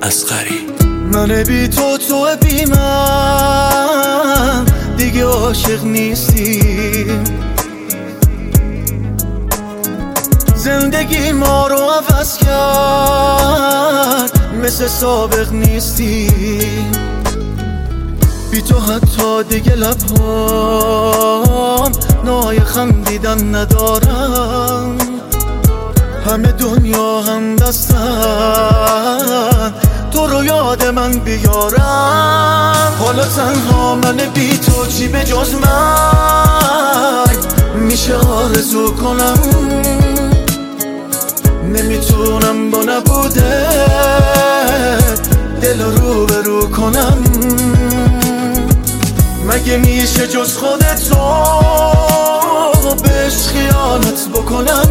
اصغری. من بی تو بی من دیگه عاشق نیستیم، زندگی ما رو عوض کرد، مثل سابق نیستیم. بی تو حتی دیگه لبهام نای خندیدن ندارم، همه دنیا هم دستن تو رو یاد من بیارم. حالا تنها من بی تو چی به جز مرگ میشه آرزو کنم، نمیتونم با نبوده دل رو به رو کنم. مگه میشه جز خودتو بهش خیانت بکنم؟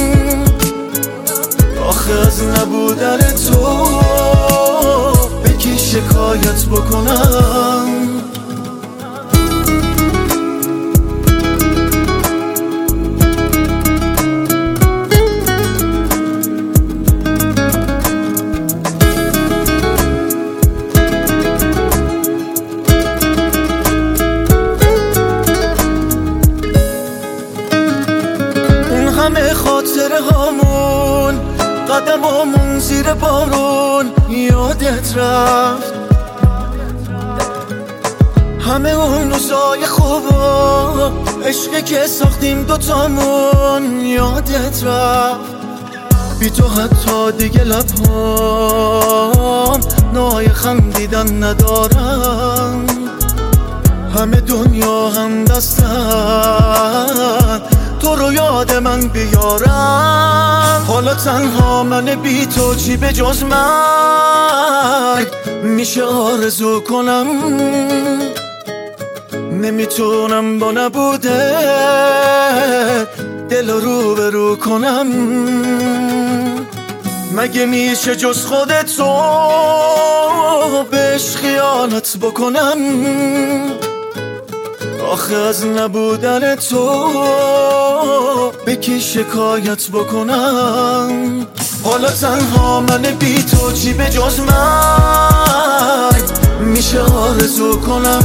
آخه از نبودن تو به کی شکایت بکنم؟ اون همه خاطره هامون، قدمامون زیر بارون یادت رفت، همه اون روزای خوب و عشقی که ساختیم دوتامون یادت رفت. بی تو حتی دیگه لبهام نای خندیدن ندارم، همه دنیا هم دستن تو رو یاد من بیارم. حالا تنها من بی تو چی به جز مرگ میشه آرزو کنم؟ نمیتونم با نبوده دل رو به رو کنم. مگه میشه جز خودتو بهش خیانت بکنم؟ آخه از نبودن تو به کی شکایت بکنم؟ حالا تنها من بی تو چی به جز مرگ میشه آرزو کنم؟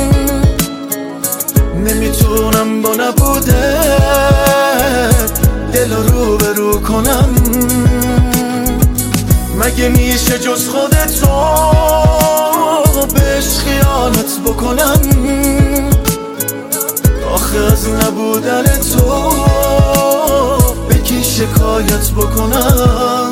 نمیتونم با نبوده دل رو به رو کنم. مگه میشه جز خودتو بهش خیانت بکنم؟ آخه از نبودن تو به کی شکایت بکنم؟